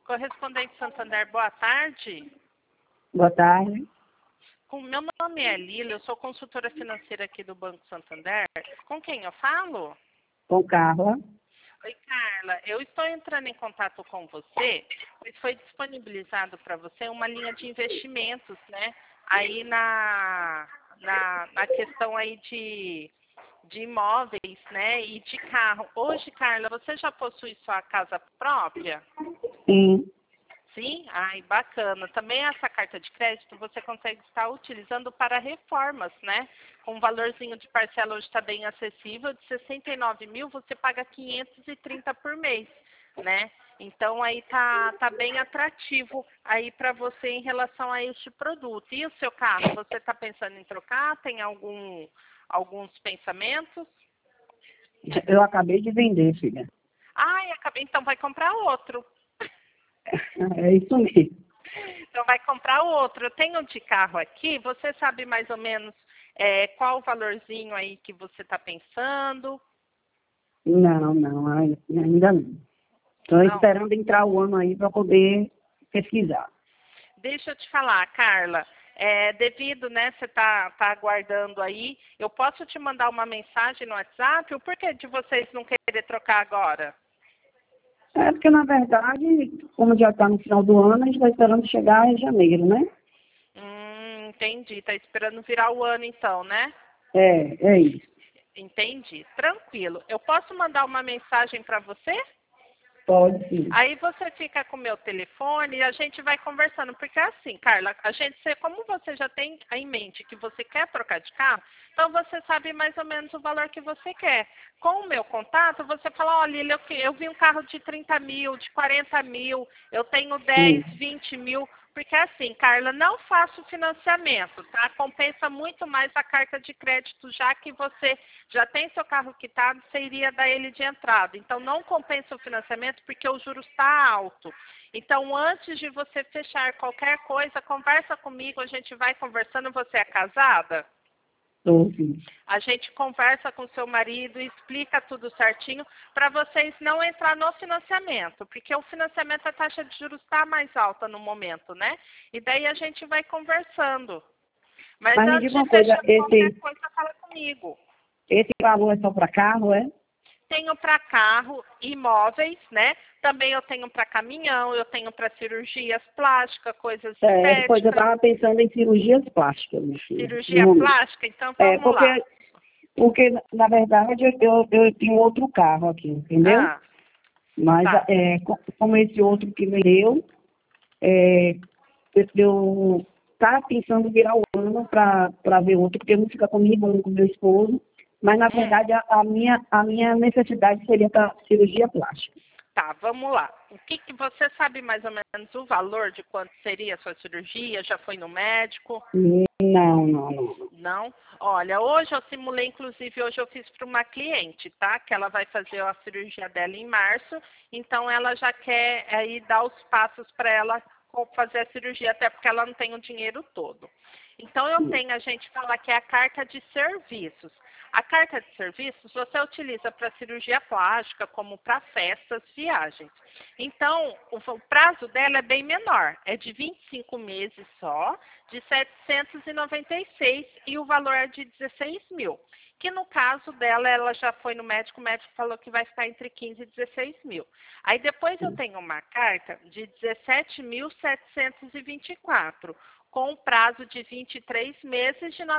Correspondente Santander, boa tarde. Boa tarde. Meu nome é Lila, eu sou consultora financeira aqui do Banco Santander. Com quem eu falo? Com Carla. Oi, Carla. Eu estou entrando em contato com você, pois foi disponibilizado para você uma linha de investimentos, né? Aí na questão aí de imóveis, né? E de carro. Hoje, Carla, você já possui sua casa própria? Sim. Sim? Ai, bacana. Também essa carta de crédito você consegue estar utilizando para reformas, né? Com um valorzinho de parcela hoje está bem acessível, de 69 mil você paga 530 por mês, né? Então aí tá bem atrativo aí para você em relação a este produto. E o seu carro, você está pensando em trocar? Tem alguns pensamentos? Eu acabei de vender, filha. Ai, acabei, então vai comprar outro. É isso mesmo. Então vai comprar outro. Eu tenho de carro aqui, você sabe mais ou menos qual o valorzinho aí que você está pensando? Não, ainda não. Estou Não. esperando entrar o ano aí para poder pesquisar. Deixa eu te falar, Carla. Devido, né, você tá aguardando aí, eu posso te mandar uma mensagem no WhatsApp? O porquê de vocês não querer trocar agora? É porque, na verdade, como já está no final do ano, a gente está esperando chegar em janeiro, né? Entendi. Tá esperando virar o ano então, né? É isso. Entendi. Tranquilo. Eu posso mandar uma mensagem para você? Pode sim. Aí você fica com o meu telefone e a gente vai conversando. Porque assim, Carla, como você já tem em mente que você quer trocar de carro, então você sabe mais ou menos o valor que você quer. Com o meu contato, você fala, olha, Lili, eu vi um carro de 30 mil, de 40 mil, eu tenho 10, 20 mil. Porque assim, Carla, não faço financiamento, tá? Compensa muito mais a carta de crédito, já que você já tem seu carro quitado, você iria dar ele de entrada. Então, não compensa o financiamento porque o juros está alto. Então, antes de você fechar qualquer coisa, conversa comigo, a gente vai conversando. Você é casada? Sim. A gente conversa com seu marido e explica tudo certinho para vocês não entrar no financiamento, porque o financiamento, a taxa de juros está mais alta no momento, né? E daí a gente vai conversando. Mas Mas me antes diga de uma coisa, fechar qualquer coisa, fala comigo. esse valor é só para carro, é? Tenho para carro, imóveis, né? Também eu tenho para caminhão, eu tenho para cirurgias plásticas, coisas Depois eu estéticas. estava pensando em cirurgias plásticas, minha filha. Cirurgia plástica, então vamos lá. Porque, na verdade, eu tenho outro carro aqui, entendeu? Ah, Mas, tá. como esse outro que vendeu, eu estava pensando em virar o ano para ver outro, porque um fica comigo, um com meu esposo. Mas, na verdade, a minha necessidade seria para cirurgia plástica. Tá, vamos lá. O que você sabe mais ou menos o valor de quanto seria a sua cirurgia? Já foi no médico? Não. Não? Olha, hoje eu simulei, inclusive hoje eu fiz para uma cliente, tá? Que ela vai fazer a cirurgia dela em março, então ela já quer aí dar os passos para ela fazer a cirurgia, até porque ela não tem o dinheiro todo. Então a gente fala que é a carta de serviços. A carta de serviços você utiliza para cirurgia plástica, como para festas, viagens. Então, o prazo dela é bem menor, é de 25 meses só, de 796 e o valor é de 16 mil. Que no caso dela, ela já foi no médico, o médico falou que vai ficar entre 15 e 16 mil. Aí depois eu tenho uma carta de 17.724, com um prazo de 23 meses de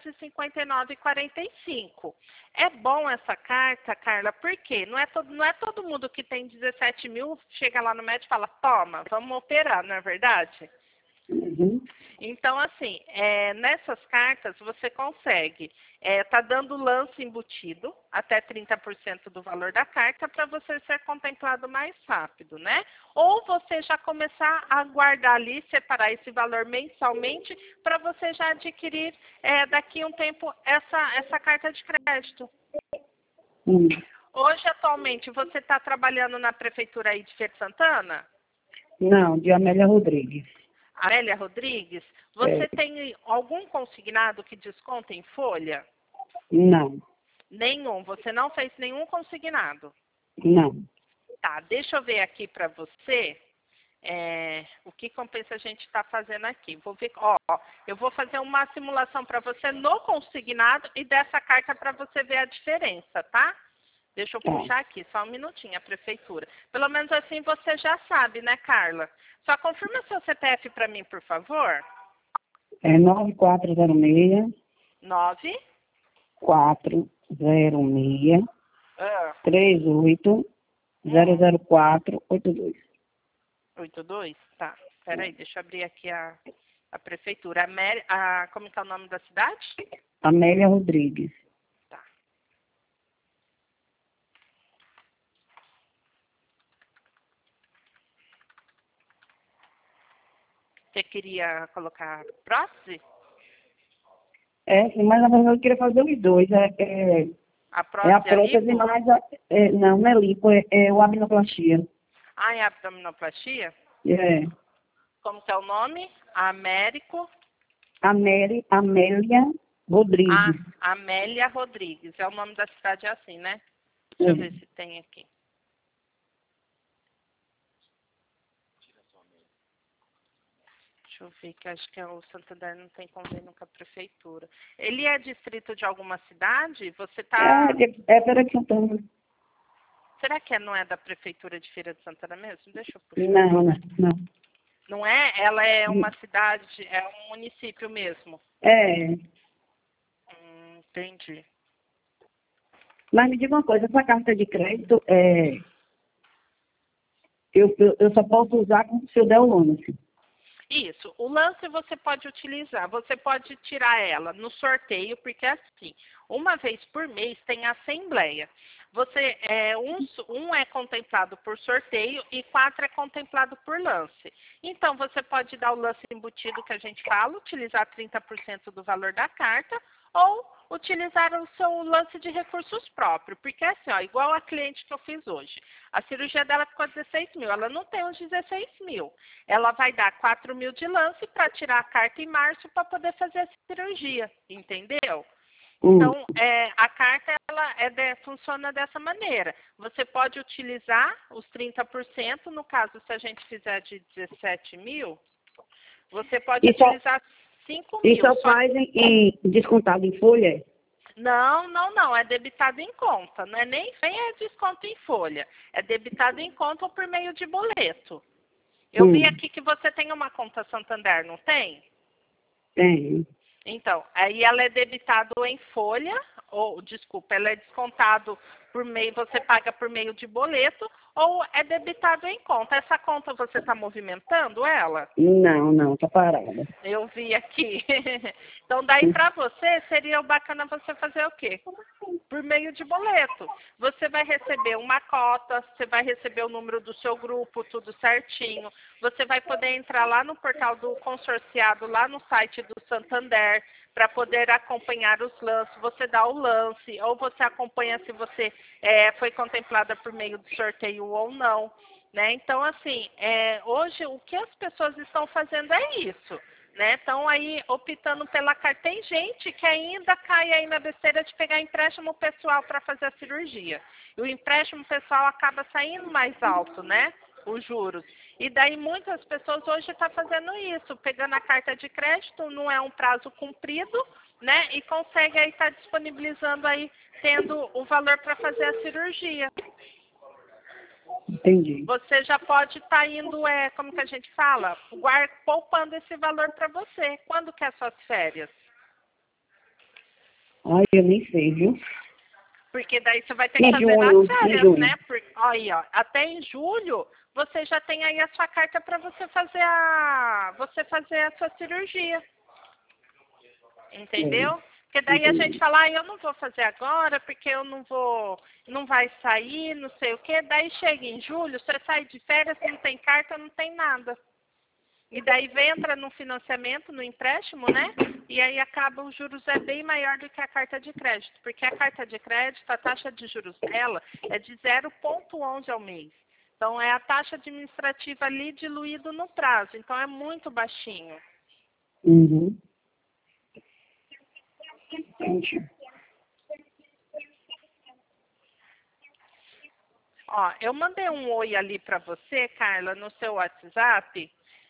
959,45. É bom essa carta, Carla, porque não é todo mundo que tem 17 mil, chega lá no médico e fala, toma, vamos operar, não é verdade? Então, assim, nessas cartas você consegue tá dando lance embutido, até 30% do valor da carta, para você ser contemplado mais rápido, né? Ou você já começar a guardar ali, separar esse valor mensalmente, para você já adquirir daqui a um tempo essa carta de crédito. Hoje, atualmente, você está trabalhando na prefeitura aí de Feira de Santana? Não, de Amélia Rodrigues. Amélia Rodrigues, você tem algum consignado que desconta em folha? Não. Nenhum. Você não fez nenhum consignado? Não. Tá, deixa eu ver aqui para você. o que compensa a gente estar fazendo aqui. Vou ver, ó, eu vou fazer uma simulação para você no consignado e dessa carta para você ver a diferença, tá? Deixa eu Tá. puxar aqui, só um minutinho, a prefeitura. Pelo menos assim você já sabe, né, Carla? Só confirma seu CPF para mim, por favor. É 9406 9 406 ah, 38 00482. 82? Tá. Peraí, deixa eu abrir aqui a prefeitura. Como que é o nome da cidade? Amélia Rodrigues. Tá. Você queria colocar prótese? Sim, mas na verdade eu queria fazer os dois. A É a prótese é prótese, lipo? mas não é lipo, é o abnoplastia. Ah, é abdominoplastia? É. Como que é o nome? Américo? Amélia Rodrigues. Amélia Rodrigues. É o nome da cidade, é assim, né? É. Deixa eu ver se tem aqui. Deixa eu ver, que acho que o Santander não tem convênio com a prefeitura. Ele é distrito de alguma cidade? Você tá... É Feira de Santana. Será que não é da prefeitura de Feira de Santana mesmo? Deixa eu puxar. Não. Não é? Ela é uma cidade, é um município mesmo. É. Entendi. Mas me diga uma coisa, essa carta de crédito, eu só posso usar se eu der o lance. Isso. O lance você pode utilizar. Você pode tirar ela no sorteio, porque assim, uma vez por mês tem assembleia. Você um é contemplado por sorteio e 4 é contemplado por lance. Então você pode dar o lance embutido que a gente fala, utilizar 30% do valor da carta ou utilizar o seu lance de recursos próprios, porque assim, ó, igual a cliente que eu fiz hoje, a cirurgia dela ficou 16 mil, ela não tem os 16 mil, ela vai dar 4 mil de lance para tirar a carta em março para poder fazer a cirurgia, entendeu? Então, a carta ela funciona dessa maneira. Você pode utilizar os 30%, no caso, se a gente fizer de 17 mil, você pode utilizar 5 E mil. só faz descontado em folha? Não. É debitado em conta. Não é nem é desconto em folha. É debitado em conta ou por meio de boleto. Eu vi aqui que você tem uma conta Santander, não tem? Tem. Então, aí ela é debitado em folha, ou desculpa, ela é descontado por meio, você paga por meio de boleto, ou é debitado em conta. Essa conta você está movimentando ela? Não, tá parada. Eu vi aqui. Então, daí para você, seria bacana você fazer o quê? Por meio de boleto. Você vai receber uma cota, você vai receber o número do seu grupo, tudo certinho. Você vai poder entrar lá no portal do consorciado, lá no site do Santander, para poder acompanhar os lances. Você dá o lance, ou você acompanha se você foi contemplada por meio do sorteio ou não. Né? Então, assim, hoje o que as pessoas estão fazendo é isso. Né? Estão aí optando pela carta. Tem gente que ainda cai aí na besteira de pegar empréstimo pessoal para fazer a cirurgia. E o empréstimo pessoal acaba saindo mais alto, né? Os juros. E daí muitas pessoas hoje estão fazendo isso, pegando a carta de crédito, não é um prazo cumprido, né? E consegue aí estar disponibilizando aí, tendo o valor para fazer a cirurgia. Entendi. Você já pode estar indo, como que a gente fala? Poupando esse valor para você. Quando que é suas férias? Ai, eu nem sei, viu? Porque daí você vai ter que fazer nas férias, né? Aí, ó, até em julho, você já tem aí a sua carta para você fazer a sua cirurgia. Entendeu? Porque daí a gente fala, eu não vou fazer agora, porque eu não vai sair, não sei o quê. Daí chega em julho, você sai de férias, não tem carta, não tem nada. E daí entra no financiamento, no empréstimo, né? E aí acaba os juros bem maior do que a carta de crédito. Porque a carta de crédito, a taxa de juros dela é de 0,11 ao mês. Então é a taxa administrativa ali diluído no prazo. Então é muito baixinho. Uhum. Entendi. Ó, eu mandei um oi ali para você, Carla, no seu WhatsApp.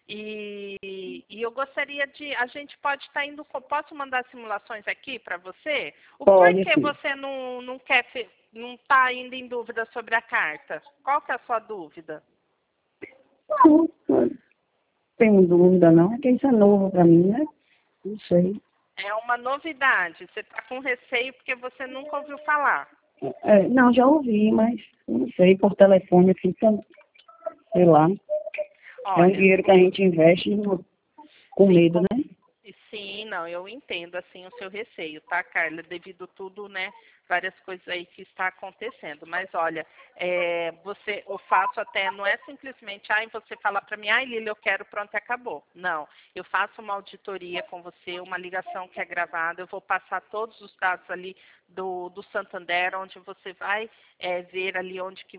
E eu gostaria de. A gente pode estar indo. Posso mandar simulações aqui para você? O Pode porquê sim. você não quer. Não está ainda em dúvida sobre a carta? Qual que é a sua dúvida? Não tenho dúvida não, é que isso é novo para mim, né? Não sei. É uma novidade. Você está com receio porque você nunca ouviu falar. Não, já ouvi, mas não sei, por telefone fica, sei lá. É um Olha, dinheiro que a gente investe com sim, medo, né? sim, não, eu entendo assim o seu receio, tá, Carla? Devido tudo, né, várias coisas aí que está acontecendo. Mas olha, eu faço até, não é simplesmente, você fala para mim, Lili, eu quero, pronto, acabou. Não, eu faço uma auditoria com você, uma ligação que é gravada, eu vou passar todos os dados ali do Santander, onde você vai ver ali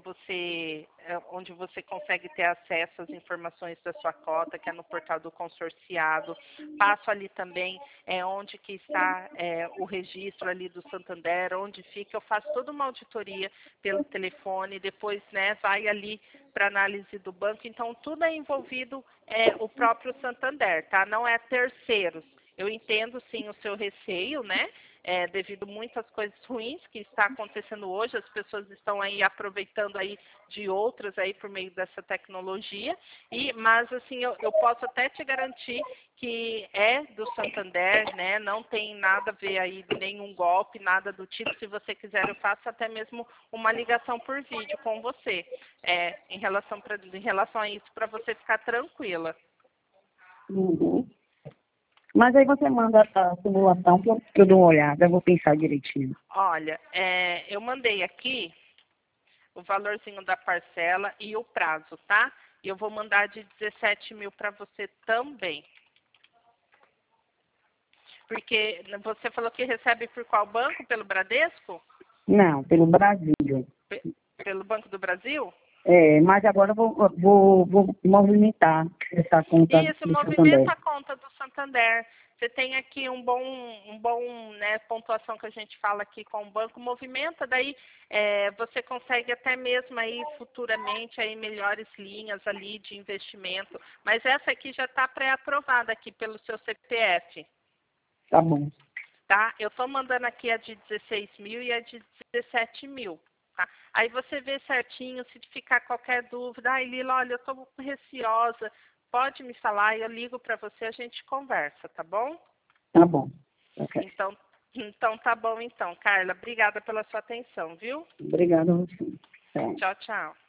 onde você consegue ter acesso às informações da sua cota, que é no portal do consorciado. Passo ali também onde que está o registro ali do Santander, onde fica. Eu faço toda uma auditoria pelo telefone, depois, né, vai ali para análise do banco. Então, tudo é envolvido o próprio Santander, tá? Não é terceiros. Eu entendo, sim, o seu receio, né? Devido a muitas coisas ruins que está acontecendo hoje, as pessoas estão aí aproveitando aí de outras aí por meio dessa tecnologia, mas assim, eu posso até te garantir que é do Santander, né? Não tem nada a ver aí de nenhum golpe, nada do tipo. Se você quiser, eu faço até mesmo uma ligação por vídeo com você, em relação a isso, para você ficar tranquila. Uhum. Mas aí você manda a simulação que eu dou uma olhada, eu vou pensar direitinho. Olha, eu mandei aqui o valorzinho da parcela e o prazo, tá? E eu vou mandar de 17 mil para você também. Porque você falou que recebe por qual banco? Pelo Bradesco? Não, pelo Brasil. Pelo Banco do Brasil? Mas agora eu vou movimentar essa conta Isso, do Santander. movimenta a conta do Santander. Você tem aqui um bom, né, pontuação que a gente fala aqui com o banco, movimenta, daí você consegue até mesmo aí futuramente aí melhores linhas ali de investimento. Mas essa aqui já está pré-aprovada aqui pelo seu CPF. Tá bom. Tá? Eu estou mandando aqui a de 16 mil e a de 17 mil. Tá? Aí você vê certinho, se ficar qualquer dúvida, Lila, olha, eu estou receosa, pode me falar, eu ligo para você, a gente conversa, tá bom? Tá bom. Ok. Então tá bom então, Carla, obrigada pela sua atenção, viu? Obrigada a você. Tchau. Tchau, tchau.